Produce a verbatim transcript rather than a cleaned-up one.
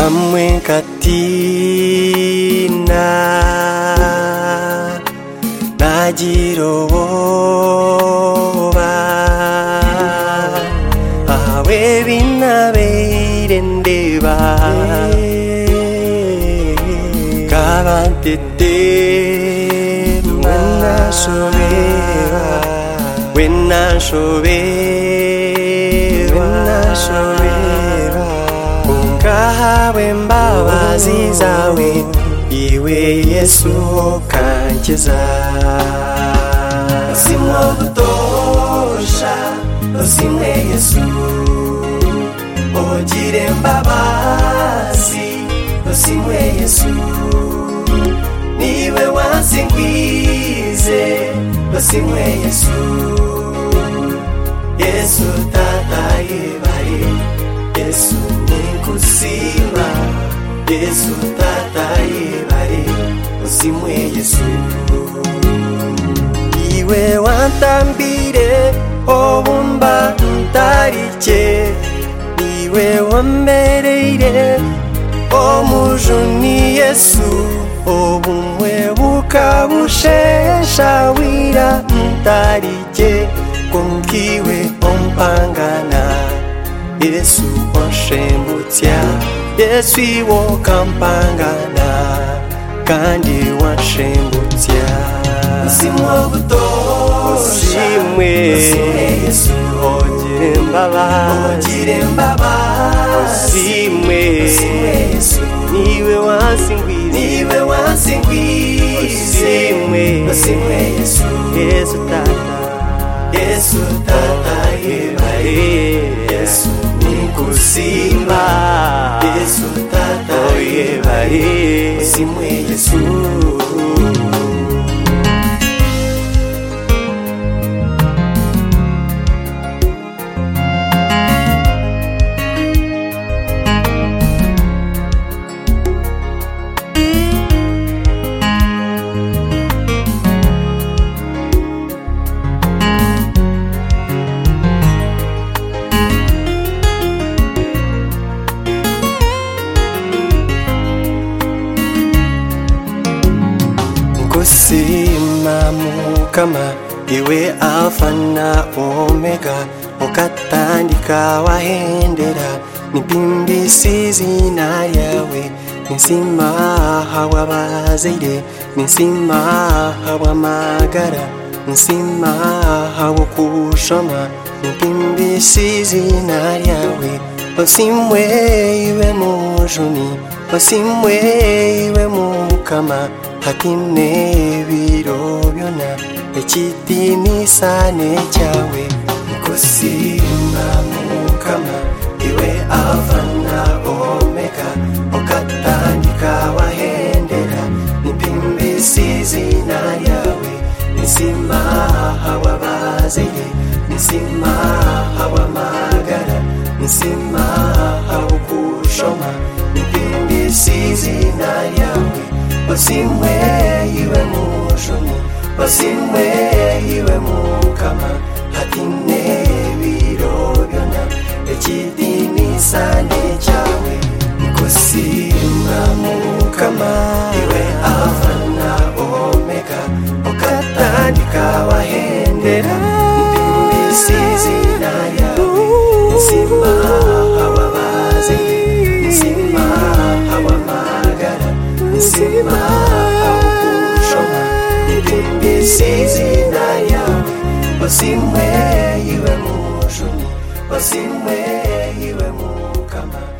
hamwe katina nagira ubwoba ahawe binabere ndeba kabantete wenashobera wenashobera wenashobera ungahawe mbabazi zawe iwe Yesu kankiza simwo gutosha simwe Yesu ogire mbabazi simwe Yesu niwe wansingwize simwe Yesu Yesu tata yebare Yesu nikusiba Yesu tata yebare simwe Yesu iwe wantambire obumba ntarike iwe wambereire omujuni Yesu obumwe bukabushesha wira ntarike konkiwe ompangana Yesu wanshembutya Yesu iwo kampangana kandi wanshembutya simwo gutosha simwe Yesu ogire mbabazi ogire mbabazi simwe Yesu niwe wansingwize niwe wansingwize simwe simwe Yesu Yesu tata Yesu tata yebare Yesu nikusimba Yesu tata yebare simwe Yesu Kusima mukama iwe alfa na omega okatandika wahendera nipimbisizi na yawe nisima hawa bazaire nisima hawa magara nisima hawa kushoma nipimbisizi na yawe osimwe iwe mujuni osimwe iwe mukama hakine biro byona ekitinisane cyawe nikusimba mukama iwe alfa na omega okatandika wahendera nipimbisizi na yawe nisima hawa bazaire nisima hawa magara nisima hawa kushoma nipimbisizi na yawe osimwe iwe mujuni osimwe iwe mukama hatine biro byona ekitinisane cyawe nikusimba mukama iwe alfa na omega okatandika wahendera nipimbisizi na yawe nisima hawa bazaire nisima hawa magara nisima hakushoma nipimbisizi na yawe osimwe iwe mujuni osimwe iwe mukama